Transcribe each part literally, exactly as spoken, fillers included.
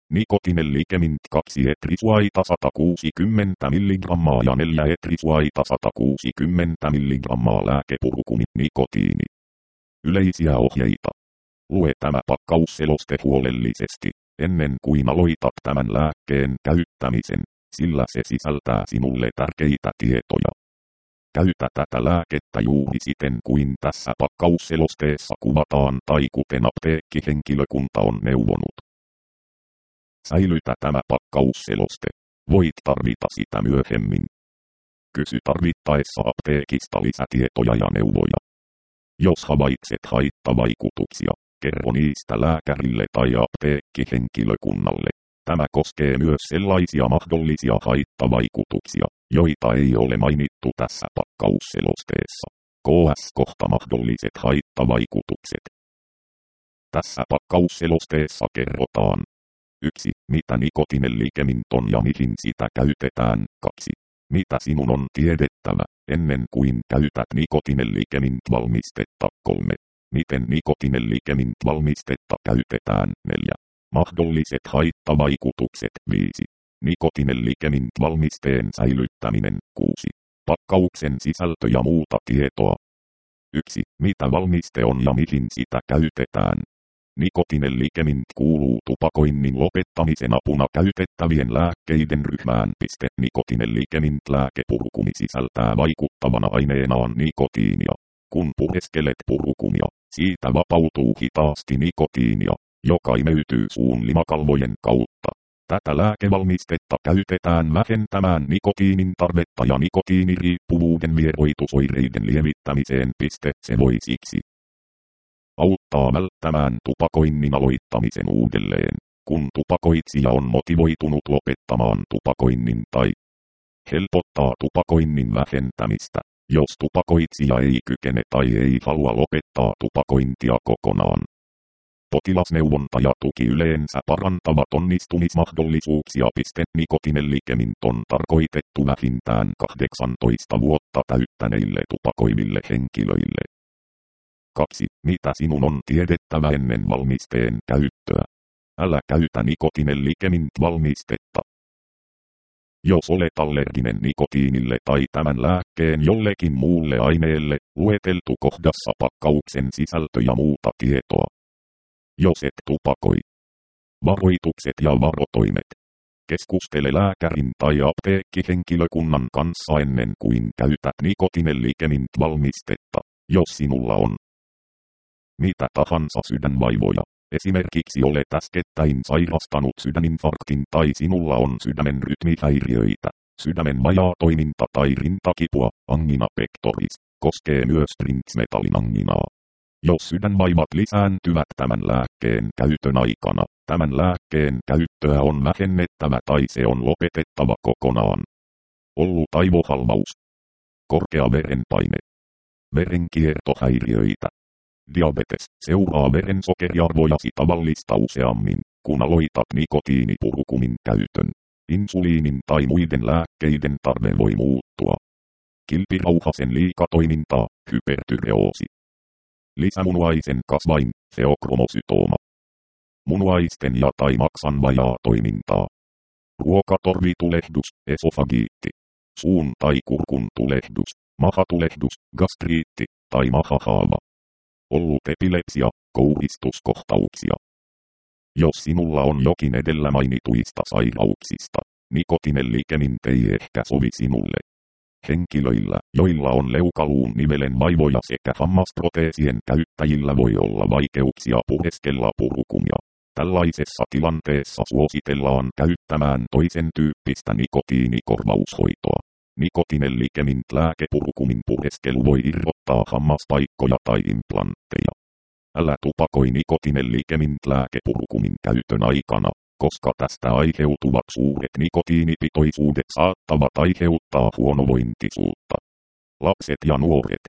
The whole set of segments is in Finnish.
Nikotinellikemint kaksi etrisuaita sata kuusikymmentä milligrammaa ja neljä etrisuaita sata kuusikymmentä milligrammaa lääkepurkumi nikotiini. Yleisiä ohjeita. Lue tämä pakkausseloste huolellisesti, ennen kuin aloitat tämän lääkkeen käyttämisen, sillä se sisältää sinulle tärkeitä tietoja. Käytä tätä lääkettä juuri siten kuin tässä pakkausselosteessa kuvataan tai kuten apteekkihenkilökunta on neuvonut. Säilytä tämä pakkausseloste. Voit tarvita sitä myöhemmin. Kysy tarvittaessa apteekista lisätietoja ja neuvoja. Jos havaitset haittavaikutuksia, kerro niistä lääkärille tai apteekkihenkilökunnalle. Tämä koskee myös sellaisia mahdollisia haittavaikutuksia, joita ei ole mainittu tässä pakkausselosteessa. K S kohta mahdolliset haittavaikutukset. Tässä pakkausselosteessa kerrotaan. yksi. Mitä nikotinellikemint on ja mihin sitä käytetään. kaksi. Mitä sinun on tiedettävä, ennen kuin käytät nikotinellikemint valmistetta. kolme. Miten nikotinellikemint valmistetta käytetään. neljä. Mahdolliset haittavaikutukset. viisi. Nikotinellikemint valmisteen säilyttäminen. kuusi. Pakkauksen sisältö ja muuta tietoa. yksi. Mitä valmiste on ja mihin sitä käytetään. Nikotinellikemint kuuluu tupakoinnin lopettamisen apuna käytettävien lääkkeiden ryhmään. Nikotinellikemint lääkepurkumi sisältää vaikuttavana aineenaan nikotiinia. Kun pureskelet purkumia, siitä vapautuu hitaasti nikotiinia, joka imeytyy suun limakalvojen kautta. Tätä lääkevalmistetta käytetään vähentämään nikotiinin tarvetta ja nikotiiniriippuvuuden vieroitusoireiden lievittämiseen. Se voi siksi auttaa välttämään tupakoinnin aloittamisen uudelleen, kun tupakoitsija on motivoitunut lopettamaan tupakoinnin tai helpottaa tupakoinnin vähentämistä, jos tupakoitsija ei kykene tai ei halua lopettaa tupakointia kokonaan. Potilasneuvonta ja tuki yleensä parantavat onnistumismahdollisuuksia. Nikotinellikemint on tarkoitettu vähintään kahdeksantoista vuotta täyttäneille tupakoiville henkilöille. kaksi. Mitä sinun on tiedettävä ennen valmisteen käyttöä? Älä käytä nikotinellikemint valmistetta. Jos olet allerginen nikotiinille tai tämän lääkkeen jollekin muulle aineelle, lueteltu kohdassa pakkauksen sisältö ja muuta tietoa. Jos et tupakoi. Varoitukset ja varotoimet. Keskustele lääkärin tai apteekkihenkilökunnan kanssa ennen kuin käytät nikotinellikemint valmistetta, jos sinulla on mitä tahansa sydänvaivoja. Esimerkiksi olet äskettäin sairastanut sydäninfarktin tai sinulla on sydämen rytmihäiriöitä, sydämen vajaatoiminta tai rintakipua, angina pectoris, koskee myös trinksmetallin anginaa. Jos sydänvaivat lisääntyvät tämän lääkkeen käytön aikana, tämän lääkkeen käyttöä on vähennettävä tai se on lopetettava kokonaan. Ollut aivohalvaus. Korkea verenpaine. Verenkiertohäiriöitä. Diabetes seuraa verensokeriarvojasi tavallista useammin, kun aloitat nikotiinipurkumin käytön. Insuliinin tai muiden lääkkeiden tarve voi muuttua. Kilpirauhasen liikatoimintaa, hypertyreoosi. Lisämunuaisen kasvain, feokromosytooma. Munuaisten ja tai maksan vajaa toimintaa. Ruokatorvitulehdus, esofagiitti. Suun tai kurkun tulehdus, mahatulehdus, gastriitti tai mahahaava. Ollut epilepsia, kouristuskohtauksia. Jos sinulla on jokin edellä mainituista sairauksista, nikotinellikemint ei ehkä sovi sinulle. Henkilöillä, joilla on leukaluun nivelen vaivoja sekä hammasproteesien käyttäjillä voi olla vaikeuksia pureskella purkumia. Tällaisessa tilanteessa suositellaan käyttämään toisen tyyppistä nikotiinikorvaushoitoa. Nikotinellikemint lääkepurkumin pureskelu voi irrottaa hammaspaikkoja tai implantteja. Älä tupakoi nikotinellikemint lääkepurkumin käytön aikana, koska tästä aiheutuvat suuret nikotiinipitoisuudet saattavat aiheuttaa huonovointisuutta. Lapset ja nuoret.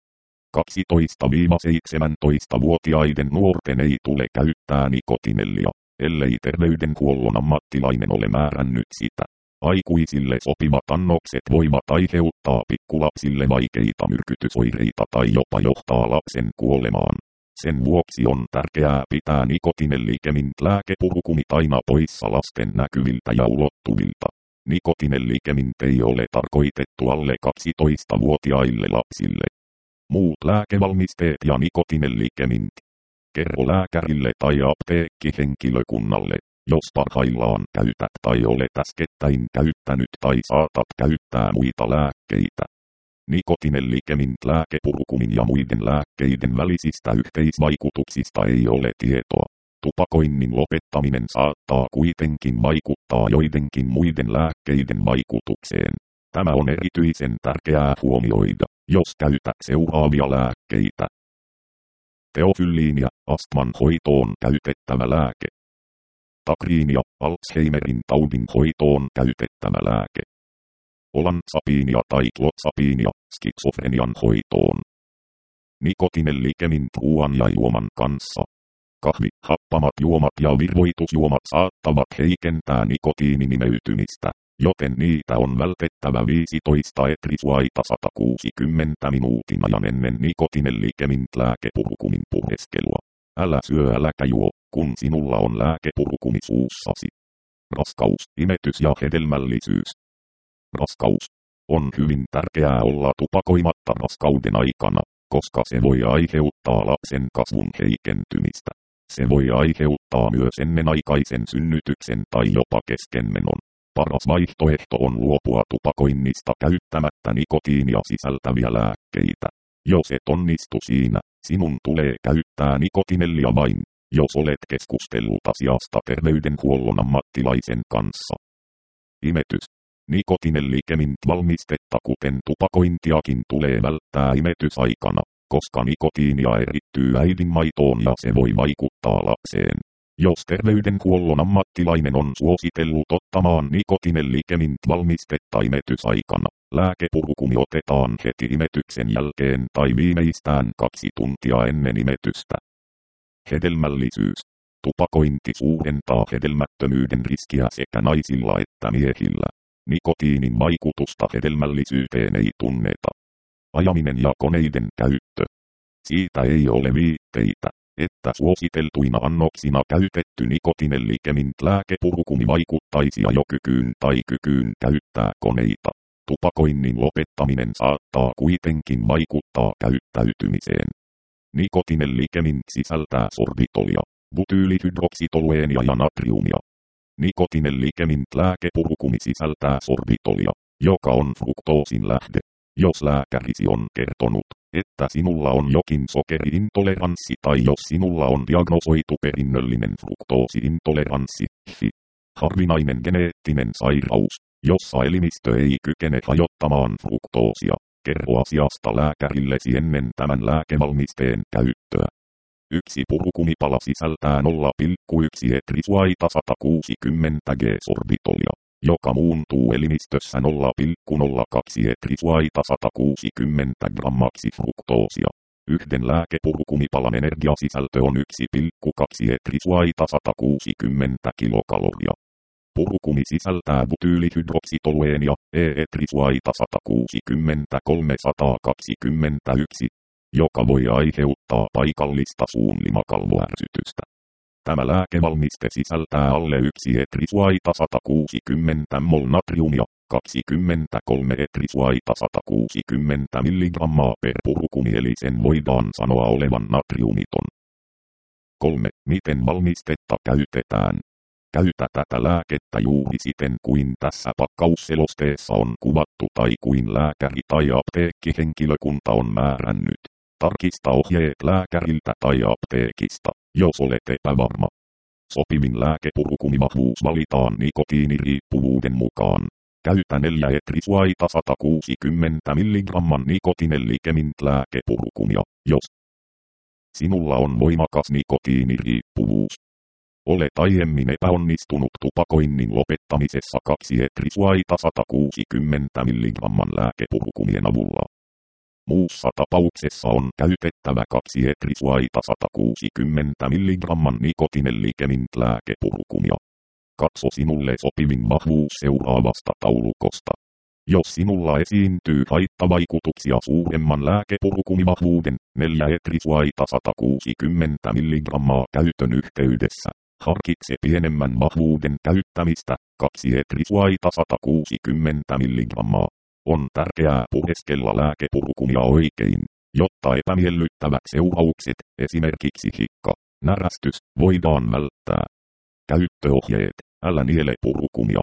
kaksitoista–seitsemäntoista-vuotiaiden nuorten ei tule käyttää nikotinellia, ellei terveydenhuollon ammattilainen ole määrännyt sitä. Aikuisille sopivat annokset voivat aiheuttaa pikkulapsille vaikeita myrkytysoireita tai jopa johtaa lapsen kuolemaan. Sen vuoksi on tärkeää pitää nikotinellikemint lääkepurkumit aina poissa lasten näkyviltä ja ulottuvilta. Nikotinellikemint ei ole tarkoitettu alle kaksitoistavuotiaille lapsille. Muut lääkevalmisteet ja nikotinellikemint. Kerro lääkärille tai apteekkihenkilökunnalle, jos parhaillaan käytät tai olet äskettäin käyttänyt tai saatat käyttää muita lääkkeitä. Nikotinellikemint lääkepurkumin ja muiden lääkkeiden välisistä yhteisvaikutuksista ei ole tietoa. Tupakoinnin lopettaminen saattaa kuitenkin vaikuttaa joidenkin muiden lääkkeiden vaikutukseen. Tämä on erityisen tärkeää huomioida, jos käytät seuraavia lääkkeitä. Teofylliinia, astman hoitoon käytettävä lääke. Takriinia, Alzheimerin taudin hoitoon käytettävä lääke. Olansapiinia tai klotsapiinia, skitsofrenian hoitoon. Nikotinellikemint ruoan ja juoman kanssa. Kahvi, happamat juomat ja virvoitusjuomat saattavat heikentää nikotiinin imeytymistä, joten niitä on vältettävä viisitoista etrisvaita sata kuusikymmentä minuutin ajan ennen nikotinellikemint lääkepurkumin pureskelua. Älä syö äläkä juo, kun sinulla on lääkepurkumi suussasi. Raskaus, imetys ja hedelmällisyys. Raskaus. On hyvin tärkeää olla tupakoimatta raskauden aikana, koska se voi aiheuttaa lapsen kasvun heikentymistä. Se voi aiheuttaa myös ennenaikaisen synnytyksen tai jopa keskenmenon. Paras vaihtoehto on luopua tupakoinnista käyttämättä nikotiinia sisältäviä lääkkeitä. Jos et onnistu siinä, sinun tulee käyttää nikotinellia vain, jos olet keskustellut asiasta terveydenhuollon ammattilaisen kanssa. Imetys. Nikotinellikemint valmistetta kuten tupakointiakin tulee välttää imetysaikana, koska nikotiinia erittyy äidinmaitoon ja se voi vaikuttaa lapseen. Jos terveydenhuollon ammattilainen on suositellut ottamaan nikotinellikemint valmistetta imetysaikana, lääkepurkumi otetaan heti imetyksen jälkeen tai viimeistään kaksi tuntia ennen imetystä. Hedelmällisyys. Tupakointi suurentaa hedelmättömyyden riskiä sekä naisilla että miehillä. Nikotiinin vaikutusta hedelmällisyyteen ei tunneta. Ajaminen ja koneiden käyttö. Siitä ei ole viitteitä, että suositeltuina annoksina käytetty nikotinellikemint lääkepurkumi vaikuttaisi ajokykyyn tai kykyyn käyttää koneita. Tupakoinnin lopettaminen saattaa kuitenkin vaikuttaa käyttäytymiseen. Nikotinellikemint sisältää sorbitolia, butyylihydroksitolueenia ja natriumia. Nikotinellikemint lääkepurkumi sisältää sorbitolia, joka on fruktoosin lähde. Jos lääkärisi on kertonut, että sinulla on jokin sokeriintoleranssi tai jos sinulla on diagnosoitu perinnöllinen fruktoosiintoleranssi, harvinainen geneettinen sairaus, jossa elimistö ei kykene hajottamaan fruktoosia, kerro asiasta lääkärillesi ennen tämän lääkevalmisteen käyttöä. Yksi purkumipala sisältää nolla pilkku yksi etrisvaita sata kuusikymmentä grammaa sorbitolia, joka muuntuu elimistössä nolla pilkku nolla kaksi etrisvaita sata kuusikymmentä grammaksi fruktoosia. Yhden lääkepurkumipalan energiasisältö on yksi pilkku kaksi etrisvaita sata kuusikymmentä kilokaloria. Purkumi sisältää butyylihydroksitolueenia, E-etrisvaita sata kuusikymmentä kolmesataakaksikymmentäyksi, joka voi aiheuttaa paikallista suunlimakalvoärsytystä. Tämä lääkevalmiste sisältää alle yksi etrisvaita sata kuusikymmentä mol natriumia, kaksikymmentäkolme etrisvaita sata kuusikymmentä milligrammaa per purkumi eli sen voidaan sanoa olevan natriumiton. kolme. Miten valmistetta käytetään? Käytä tätä lääkettä juuri siten kuin tässä pakkausselosteessa on kuvattu tai kuin lääkäri tai apteekkihenkilökunta on määrännyt. Tarkista ohjeet lääkäriltä tai apteekista, jos olet epävarma. Sopivin lääkepurkumivahvuus valitaan nikotiiniriippuvuuden mukaan. Käytä neljä etrisvaita sata kuusikymmentä milligramman nikotinellikemint lääkepurkumia, jos sinulla on voimakas nikotiiniriippuvuus. Olet aiemmin epäonnistunut tupakoinnin lopettamisessa kaksi etrisvaita sata kuusikymmentä milligramman lääkepurkumien avulla. Muussa tapauksessa on käytettävä kaksi etrisvaita sata kuusikymmentä milligramman nikotinellikemint lääkepurkumia. Katso sinulle sopivin vahvuus seuraavasta taulukosta. Jos sinulla esiintyy haittavaikutuksia suuremman lääkepurkumivahvuuden neljä etrisvaita sata kuusikymmentä milligrammaa käytön yhteydessä, harkitse pienemmän vahvuuden käyttämistä kaksi etrisvaita sata kuusikymmentä milligrammaa. On tärkeää pureskella lääkepurkumia oikein, jotta epämiellyttävät seuraukset, esimerkiksi hikka, närästys, voidaan välttää. Käyttöohjeet: älä niele purkumia.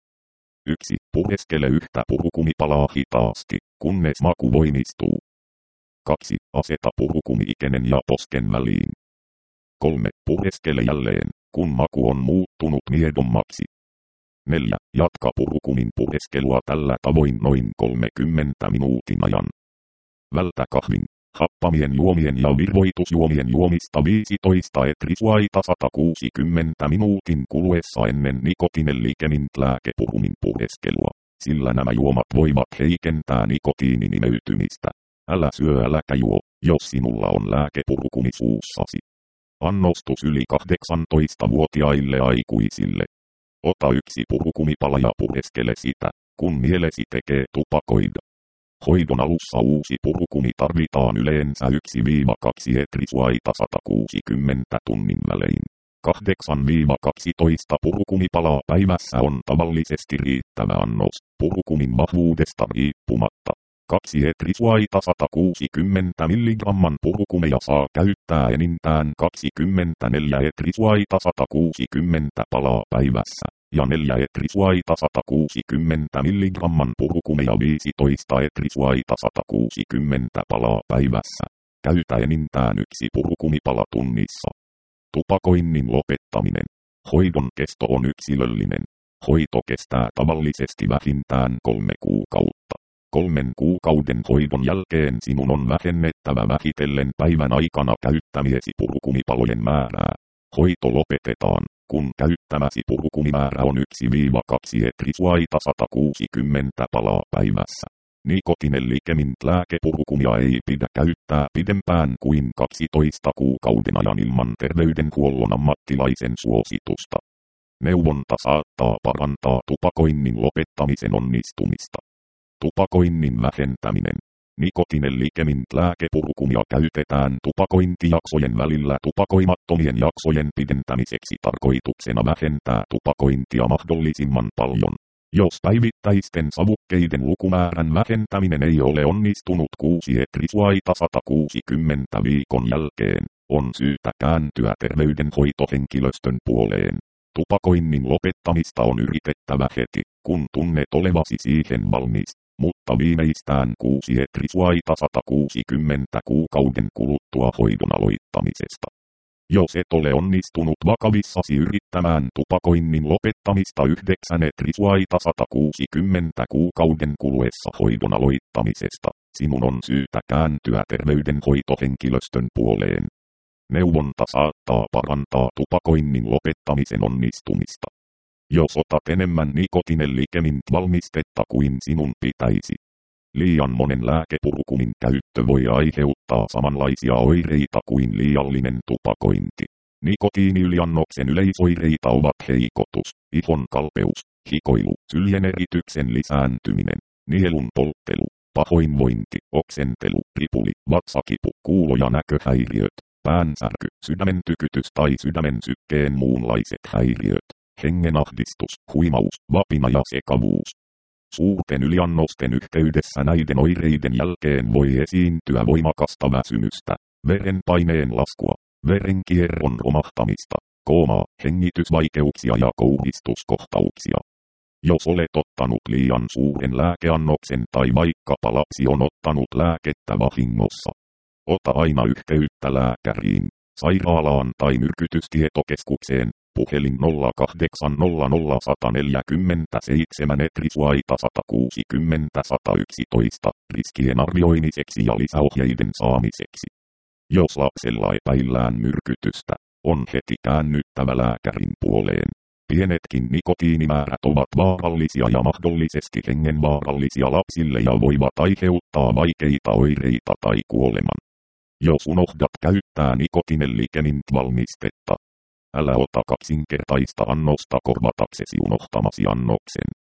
yksi. Pureskele yhtä purkumipalaa hitaasti, kunnes maku voimistuu. kaksi. Aseta purkumi ikenen ja posken väliin. kolme. Pureskele jälleen, kun maku on muuttunut miedommaksi. neljä. Jatka purkumin pureskelua tällä tavoin noin kolmekymmentä minuutin ajan. Vältä kahvin, happamien juomien ja virvoitusjuomien juomista viisitoista etrisvaita sata kuusikymmentä minuutin kuluessa ennen nikotinellikemint lääkepurkumin pureskelua, sillä nämä juomat voivat heikentää nikotiinin imeytymistä. Älä syö äläkä juo, jos sinulla on lääkepurkumi suussasi. Annostus yli kahdeksantoistavuotiaille aikuisille. Ota yksi purkumipala ja pureskele sitä, kun mielesi tekee tupakoida. Hoidon alussa uusi purkumi tarvitaan yleensä yksi kaksi etrisvaita sata kuusikymmentä tunnin välein. kahdeksan kaksitoista purkumipalaa päivässä on tavallisesti riittävä annos, purkumin vahvuudesta riippumatta. kaksi etrisvaita sata kuusikymmentä milligramman purkumeja saa käyttää enintään kaksikymmentäneljä etrisvaita sata kuusikymmentä palaa päivässä, ja neljä etrisvaita sata kuusikymmentä milligramman purkumeja viisitoista etrisvaita sata kuusikymmentä palaa päivässä. Käytä enintään yksi purkumipala tunnissa. Tupakoinnin lopettaminen. Hoidon kesto on yksilöllinen. Hoito kestää tavallisesti vähintään kolme kuukautta. Kolmen kuukauden hoidon jälkeen sinun on vähennettävä vähitellen päivän aikana käyttämiesi purkumipalojen määrää. Hoito lopetetaan, kun käyttämäsi purkumimäärä on yksi kaksi etrisvaita sata kuusikymmentä palaa päivässä. Nikotinellikemint lääkepurkumia ei pidä käyttää pidempään kuin kaksitoista kuukauden ajan ilman terveydenhuollon ammattilaisen suositusta. Neuvonta saattaa parantaa tupakoinnin lopettamisen onnistumista. Tupakoinnin vähentäminen. Nikotinellikemint lääkepurkumia käytetään tupakointijaksojen välillä tupakoimattomien jaksojen pidentämiseksi tarkoituksena vähentää tupakointia mahdollisimman paljon. Jos päivittäisten savukkeiden lukumäärän vähentäminen ei ole onnistunut kuusi etrisvaita sata kuusikymmentä viikon jälkeen, on syytä kääntyä terveydenhoitohenkilöstön puoleen. Tupakoinnin lopettamista on yritettävä heti, kun tunnet olevasi siihen valmis, mutta viimeistään kuusi etrisvaita sata kuusikymmentä kuukauden kuluttua hoidon aloittamisesta. Jos et ole onnistunut vakavissasi yrittämään tupakoinnin lopettamista yhdeksän etrisvaita sata kuusikymmentä kuukauden kuluessa hoidon aloittamisesta, sinun on syytä kääntyä terveydenhoitohenkilöstön puoleen. Neuvonta saattaa parantaa tupakoinnin lopettamisen onnistumista. Jos otat enemmän nikotinellikemint valmistetta kuin sinun pitäisi. Liian monen lääkepurkumin käyttö voi aiheuttaa samanlaisia oireita kuin liiallinen tupakointi. Nikotiiniyliannoksen yleisoireita ovat heikotus, ihon kalpeus, hikoilu, syljenerityksen lisääntyminen, nielun polttelu, pahoinvointi, oksentelu, ripuli, vatsakipu, kuulo- ja näköhäiriöt, päänsärky, sydämen tykytys tai sydämen sykkeen muunlaiset häiriöt, hengenahdistus, huimaus, vapina ja sekavuus. Suurten yliannosten yhteydessä näiden oireiden jälkeen voi esiintyä voimakasta väsymystä, verenpaineen laskua, verenkierron romahtamista, koomaa, hengitysvaikeuksia ja kouhistuskohtauksia. Jos olet ottanut liian suuren lääkeannoksen tai vaikkapa lapsi on ottanut lääkettä vahingossa, ota aina yhteyttä lääkäriin, sairaalaan tai myrkytystietokeskukseen. Puhelin nolla kahdeksan nolla nolla yksi neljä seitsemän etrisvaita sata kuusikymmentä sata yksitoista riskien arvioimiseksi ja lisäohjeiden saamiseksi. Jos lapsella epäillään myrkytystä, on heti käännyttävä lääkärin puoleen. Pienetkin nikotiinimäärät ovat vaarallisia ja mahdollisesti hengenvaarallisia lapsille ja voivat aiheuttaa vaikeita oireita tai kuoleman. Jos unohdat käyttää nikotinellikemint valmistetta, älä ota kaksinkertaista annosta korvataksesi unohtamasi annoksen.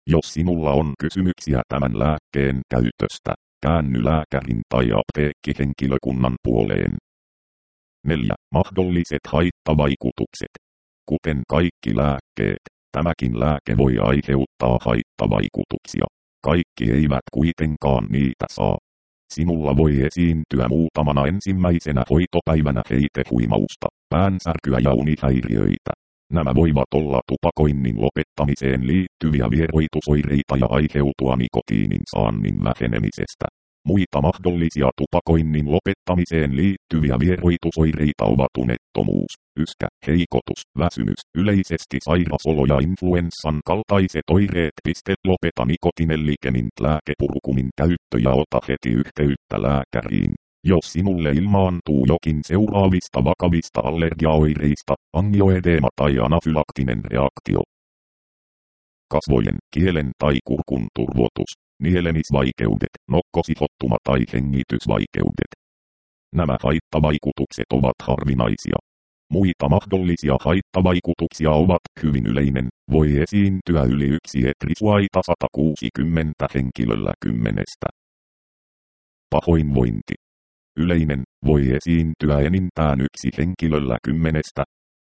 Jos sinulla on kysymyksiä tämän lääkkeen käytöstä, käänny lääkärin tai apteekkihenkilökunnan puoleen. neljä. Mahdolliset haittavaikutukset. Kuten kaikki lääkkeet, tämäkin lääke voi aiheuttaa haittavaikutuksia. Kaikki eivät kuitenkaan niitä saa. Sinulla voi esiintyä muutamana ensimmäisenä hoitopäivänä heitehuimausta, päänsärkyä ja unihäiriöitä. Nämä voivat olla tupakoinnin lopettamiseen liittyviä vieroitusoireita ja aiheutua nikotiinin saannin vähenemisestä. Muita mahdollisia tupakoinnin lopettamiseen liittyviä vieroitusoireita ovat unettomuus, yskä, heikotus, väsymys, yleisesti sairasolo ja influenssan kaltaiset oireet. Lopeta nikotinellikemint lääkepurukumin käyttö ja ota heti yhteyttä lääkäriin. Jos sinulle ilmaantuu jokin seuraavista vakavista allergiaoireista, angioedeema tai anafylaktinen reaktio, kasvojen, kielen tai kurkun turvotus, nielemisvaikeudet, nokkosihottuma tai hengitysvaikeudet. Nämä haittavaikutukset ovat harvinaisia. Muita mahdollisia haittavaikutuksia ovat hyvin yleinen, voi esiintyä yli yksi etrisuaita sata kuusikymmentä henkilöllä kymmenestä. Pahoinvointi. Yleinen, voi esiintyä enintään yksi henkilöllä kymmenestä.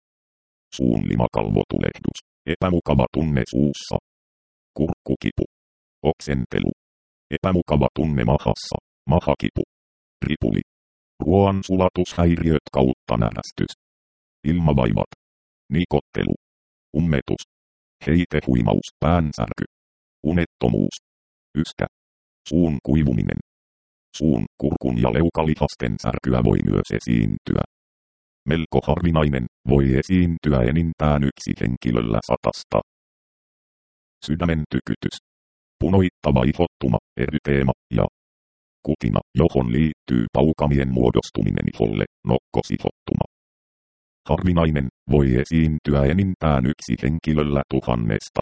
Suunlimakalvotulehdus, epämukava tunne suussa. Kurkkukipu. Oksentelu. Epämukava tunne mahassa, mahakipu. Ripuli. Ruoansulatushäiriöt kautta närästys. Ilmavaivat. Nikottelu. Ummetus. Heitehuimaus, päänsärky. Unettomuus. Yskä. Suun kuivuminen. Suun, kurkun ja leukalihasten särkyä voi myös esiintyä. Melko harvinainen, voi esiintyä enintään yksi henkilöllä satasta. Sydämen tykytys. Punoittava ihottuma, eryteema ja kutina, johon liittyy paukamien muodostuminen iholle, nokkosihottuma. Harvinainen, voi esiintyä enintään yksi henkilöllä tuhannesta.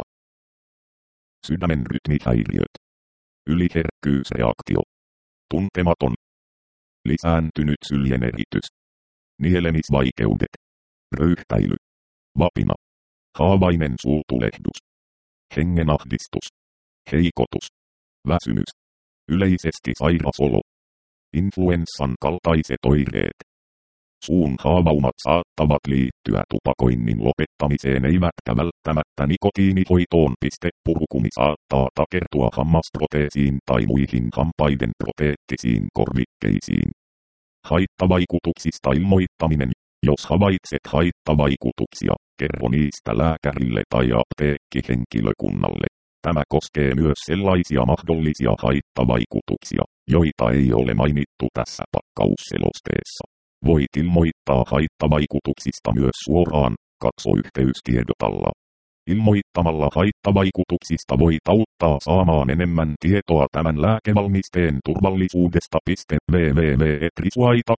Sydämen rytmihäiriöt. Yliherkkyysreaktio. Tuntematon. Lisääntynyt syljeneritys. Nielemisvaikeudet. Röyhtäily. Vapina. Haavainen suutulehdus. Hengenahdistus. Heikotus. Väsymys. Yleisesti sairasolo. Influenssan kaltaiset oireet. Suun haavaumat saattavat liittyä tupakoinnin lopettamiseen eivätkä välttämättä nikotiinihoitoon. Purukumi saattaa takertua hammasproteesiin tai muihin hampaiden proteettisiin korvikkeisiin. Haittavaikutuksista ilmoittaminen. Jos havaitset haittavaikutuksia, kerro niistä lääkärille tai apteekkihenkilökunnalle. Tämä koskee myös sellaisia mahdollisia haittavaikutuksia, joita ei ole mainittu tässä pakkausselosteessa. Voit ilmoittaa haittavaikutuksista myös suoraan, katso yhteystiedotalla. Ilmoittamalla haittavaikutuksista voit auttaa saamaan enemmän tietoa tämän lääkevalmisteen turvallisuudesta. www piste etrisuaita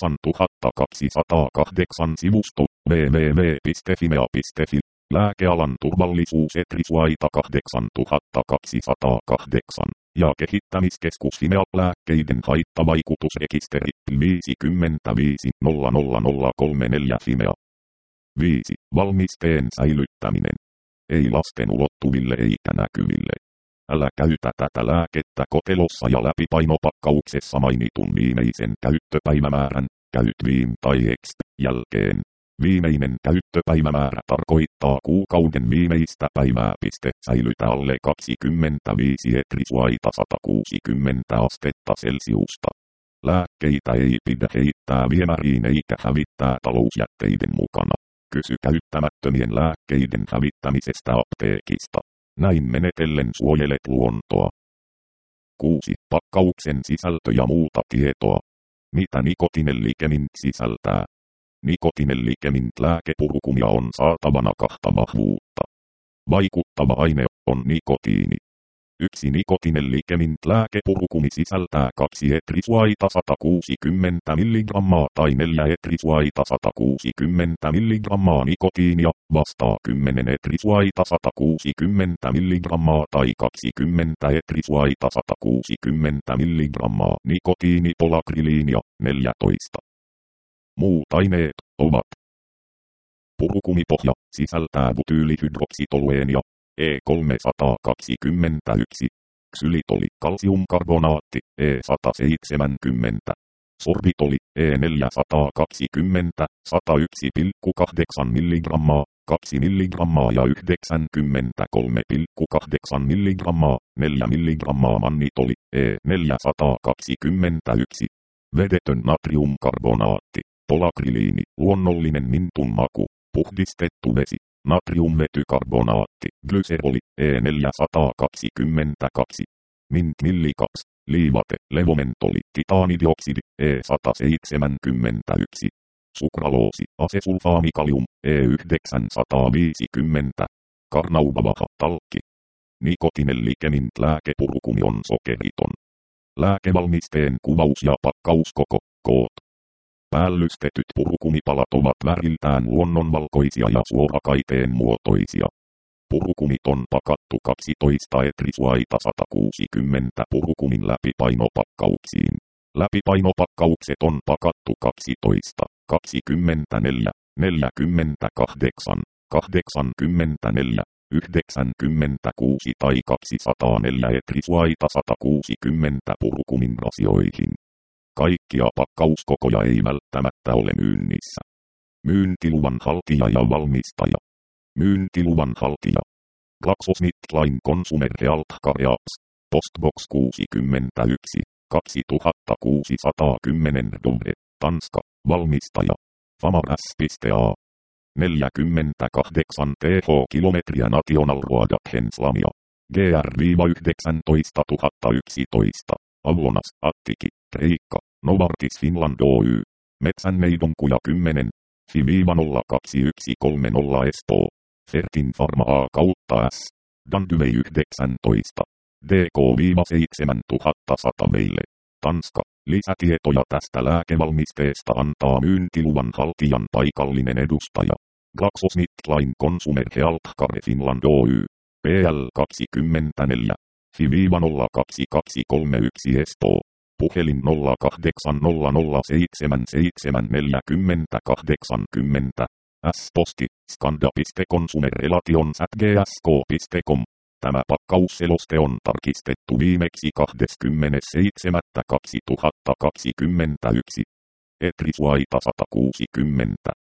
kahdeksantuhattakaksisataakahdeksan sivusto www piste fimea piste fi Lääkealan turvallisuus Etrisuaita kahdeksantuhattakaksisataakahdeksan ja kehittämiskeskus Fimea lääkkeiden haittavaikutusrekisteri viisikymmentäviisi nolla nolla nolla kolmekymmentäneljä Fimea. viisi. Valmisteen säilyttäminen. Ei lasten ulottuville eikä näkyville. Älä käytä tätä lääkettä kotelossa ja läpipainopakkauksessa mainitun viimeisen käyttöpäivämäärän, käyt viim tai ext jälkeen. Viimeinen käyttöpäivämäärä tarkoittaa kuukauden viimeistä päivää. Säilytä alle kaksikymmentäviisi etrisuaita sata kuusikymmentä astetta Celsiusta. Lääkkeitä ei pidä heittää viemäriin eikä hävittää talousjätteiden mukana. Kysy käyttämättömien lääkkeiden hävittämisestä apteekista. Näin menetellen suojelet luontoa. kuusi. Pakkauksen sisältö ja muuta tietoa. Mitä nikotinellikemint sisältää? Nikotinellikemint lääkepurukumia on saatavana kahta vahvuutta. Vaikuttava aine on nikotiini. Yksi nikotinellikemint lääkepurukumi sisältää kaksi etrisuaita sata kuusikymmentä milligrammaa tai neljä etrisuaita sata kuusikymmentä milligrammaa nikotiinia, vastaa kymmenen etrisuaita sata kuusikymmentä milligrammaa tai kaksikymmentä etrisuaita sata kuusikymmentä milligrammaa nikotiinipolakriliinia, neljätoista. Muut aineet ovat: purukumipohja sisältää butyyylihydroksitolueenia, E kolmesataakaksikymmentäyksi. Ksylitoli, kalsiumkarbonaatti, E sata seitsemänkymmentä. Sorbitoli, E neljäsataakaksikymmentä, sata yksi pilkku kahdeksan milligrammaa, kaksi milligrammaa ja yhdeksänkymmentäkolme pilkku kahdeksan milligrammaa, neljä milligrammaa. Mannitoli, E neljäsataakaksikymmentäyksi. Vedetön natriumkarbonaatti, tolakryliini, luonnollinen mintun maku, puhdistettu vesi, natriumvetykarbonaatti, glyseroli, E neljäsataakaksikymmentäkaksi. Mint milli kaksi, liivate, levomentoli, titaanidioksidi, E sata seitsemänkymmentäyksi. Sukraloosi, asesulfaamikalium, E yhdeksänsataaviisikymmentä. Karnaubavaha, talkki. Nikotinellikemint lääkepurkumi on sokeriton. Lääkevalmisteen kuvaus ja pakkauskoko, koot. Päällystetyt purukumipalat ovat väriltään luonnonvalkoisia ja suorakaiteen muotoisia. Purukumit on pakattu kaksitoista etrisuaita sata kuusikymmentä purukumin läpipainopakkauksiin. Läpipainopakkaukset on pakattu kaksitoista, kaksikymmentäneljä, neljäkymmentäkahdeksan, kahdeksankymmentäneljä, yhdeksänkymmentäkuusi tai kaksisataaneljä etrisuaita sata kuusikymmentä purukumin rasioihin. Kaikkia pakkauskokoja ei välttämättä ole myynnissä. Myyntiluvan haltija ja valmistaja. Myyntiluvan haltija. GlaxoSmithKline Consumer Healthcare Apps. Postbox kuusikymmentäyksi, kaksituhattakuusisataakymmenen Dove, Tanska. Valmistaja. Famars piste A. neljäkymmentäkahdeksan T H kilometriä National Road Henslamia. G R-yhdeksäntoistatuhattayksitoista. Avonas, Attiki, Kreikka, Novartis Finland Oy. Metsänneidonkuja kymmenen. F I-nolla kaksi yksi kolme nolla Espoo. Fertin Pharma A kautta S. Dandyvei yhdeksäntoista. D K-seitsemäntuhattasata meille. Tanska. Lisätietoja tästä lääkevalmisteesta antaa myyntiluvan haltijan paikallinen edustaja. GlaxoSmithKline Consumer Healthcare Finland Oy. P L kaksikymmentäneljä. F I-nolla kaksi kaksi kolme yksi Espoo. Puhelin nolla kahdeksan nolla nolla seitsemän seitsemän neljä nolla kahdeksan nolla nolla. S-posti, skanda piste consumerrelations at g s k piste com. Tämä pakkausseloste on tarkistettu viimeksi kahdeskymmenes seitsemättä kaksituhattakaksikymmentäyksi. Etrisuaita sata kuusikymmentä.